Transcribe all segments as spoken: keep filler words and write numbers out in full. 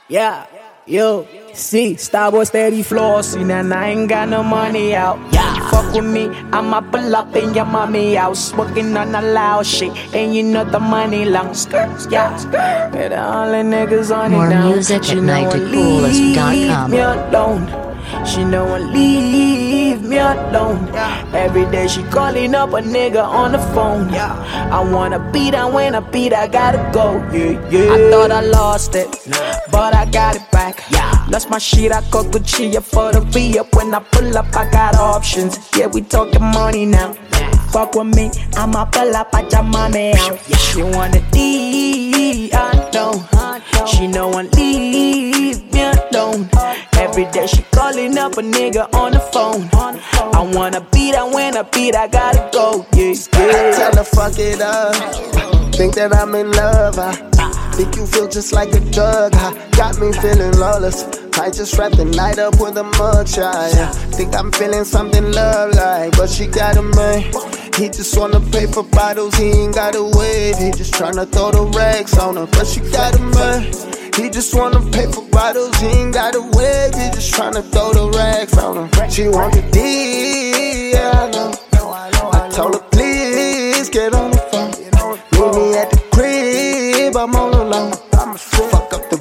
Yeah, yo, see, Starboy steady flossing and I ain't got no money out. Yeah, fuck with me, I'ma pull up in your mommy house, working on a loud shit, and you know the money long. Yeah, and all the niggas on More it now. music She at know I nightycoolest dot com. leave me alone. She know I leave me alone. Every day she calling up a nigga on the phone. I wanna beat her when I beat, I gotta go. Yeah, yeah. I thought I lost it, but I got it back. Lost my shit, I call Gucci for the V-up. When I pull up, I got options. Yeah, we talking money now. Fuck with me, I'ma pull up, I your mommy out. She wanna D, I know. She know I leave me alone. Every day she calling up a nigga on the phone. I wanna beat her when I beat, I gotta go. Yeah, yeah. Tell her fuck it up. Think that I'm in love. I think you feel just like a drug. I got me feeling lawless. I just wrapped the night up with a mugshot. Yeah. Think I'm feeling something love-like, but she got a man. He just wanna pay for bottles, he ain't gotta wait. He just tryna throw the racks on her, but she got a man. He just wanna pay for bottles, he ain't gotta wait. He just tryna throw the racks on her. She want the D, yeah, I know. I told her please get on the phone. Meet me at the crib, I'm all alone. Fuck up the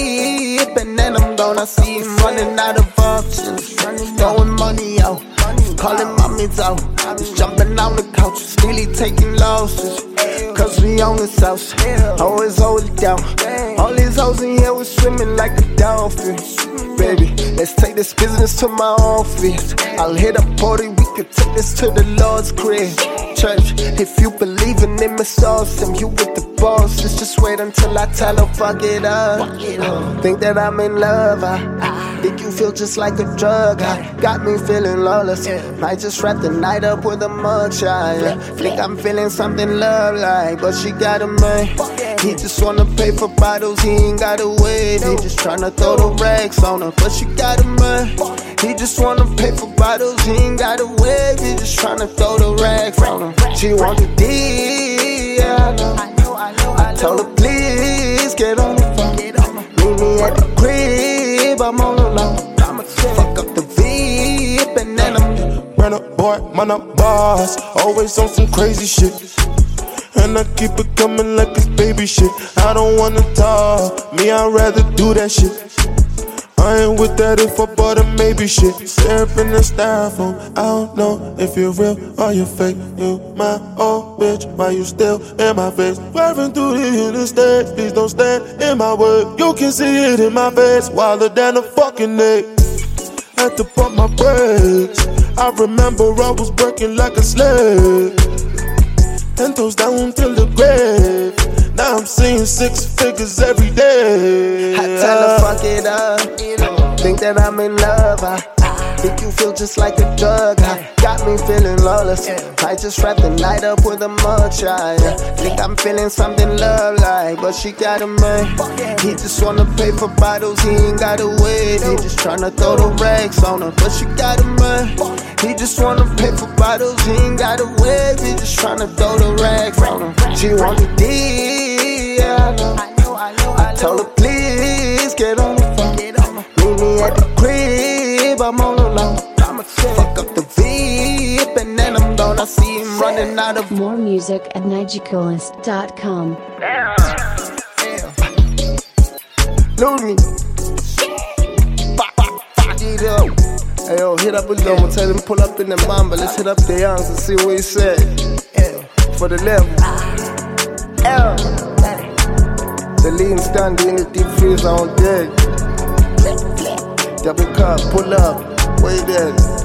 V, and then I'm gonna see him running out of options. Throwing money out, calling mommies out. Just jumping on the couch, steely taking losses. Cause we on the south, always hold it down. All these hoes in here was swimming like a dolphin. Baby, let's take this business to my office. I'll hit a party, we could take this to the Lord's crib. Church, if you believe in him, it's awesome. You with the boss, let's just wait until I tell her fuck it up. Think that I'm in love, I think you feel just like a drug. I got me feeling lawless. I just wrapped the night up with a mugshot. Yeah. Think I'm feeling something love-like, but she got a man. He just wanna pay for bottles, he ain't gotta wait. He just tryna throw the racks on her, but she got a man. He just wanna pay for bottles, he ain't gotta wait. He just tryna throw the racks on her. She want the D, yeah, I know. I told her please get on the phone. Meet me at the crib, I'm all alone. Fuck up the V, and then I'm Run up, boy, man up boss. Always on some crazy shit. And I keep it coming like it's baby shit. I don't wanna talk, me I'd rather do that shit. I ain't with that if I bought a maybe shit. Syrup in the styrofoam, I don't know if you're real or you're fake. You my old bitch, why you still in my face? Driving through the interstate, please don't stand in my way. You can see it in my face, wilder than a fucking egg. Had to pump my brakes. I remember I was working like a slave. And toes down till the grave. Now I'm seeing six figures every day. I tell her fuck it up. Think that I'm in love. I think you feel just like a drug. I got me feeling lawless. I just wrapped the night up with a mugshot. Yeah. Think I'm feeling something love-like, but she got a man. He just wanna pay for bottles, he ain't gotta wait. He just tryna throw the racks on her, but she got a man. He just wanna pay for bottles, he ain't gotta wait. He just tryna throw the racks on her. She want the D, yeah, I know. I told her please get on the phone. Meet me at the crib, I'm all alone. Fuck up the V, and then I'm gonna see him running out of. More music at nightycoolest dot com. Looney. Fuck, fuck, fuck it up. Hey yo, hit up a little, tell him pull up in the mamba. Let's hit up the youngs and see what he said. For the level. L. The lean stand in the deep freeze on deck. Double cup, pull up, wait there.